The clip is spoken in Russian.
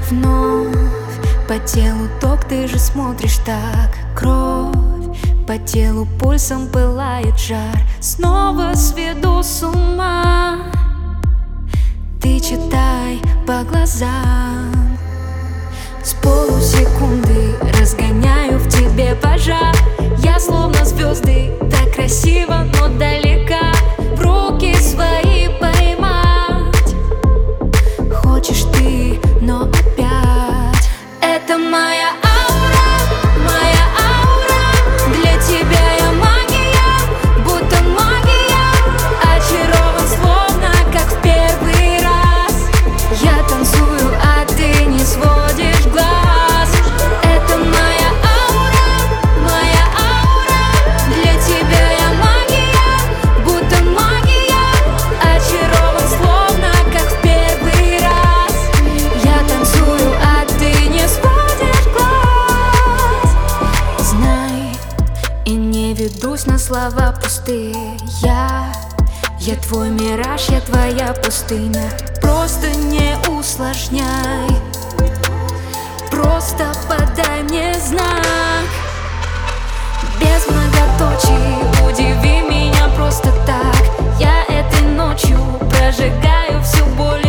Вновь по телу ток, ты же смотришь так. Кровь по телу пульсом пылает жар. Снова сведу с ума. Ты читай по глазам. С полусекунды разгоняю в тебе пожар. Я словно звезды, так красиво, но далека. В руки свои поймать хочешь ты, но опять. Это моя аура, моя аура. Для тебя я магия, будто магия. Очарован, словно как в первый раз. Я танцую, а ты не сводишь глаз. Это моя аура, моя аура. Для тебя я магия, будто магия. Очарован, словно как в первый раз. Я танцую, а ты не сводишь глаз. Знай, и не ведусь на слова пустые. Я твой мираж, я твоя пустыня. Просто не усложняй, просто подай мне знак. Без многоточий удиви меня просто так. Я этой ночью прожигаю всю боль.